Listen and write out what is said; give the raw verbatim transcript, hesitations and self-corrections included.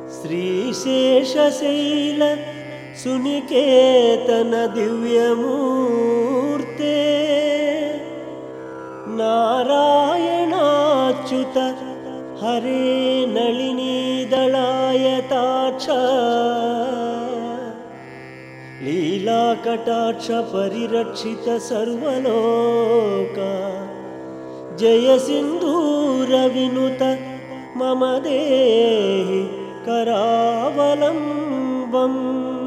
श्रीशेषशैल सुनिकेतन दिव्यमूर्ते नारायणाच्युत हरे नलिनीदलायताक्ष लीलाकटाक्ष परिरक्षित सर्वलोका जय सिंधूर विनुत मम देहि करावलम्बम्।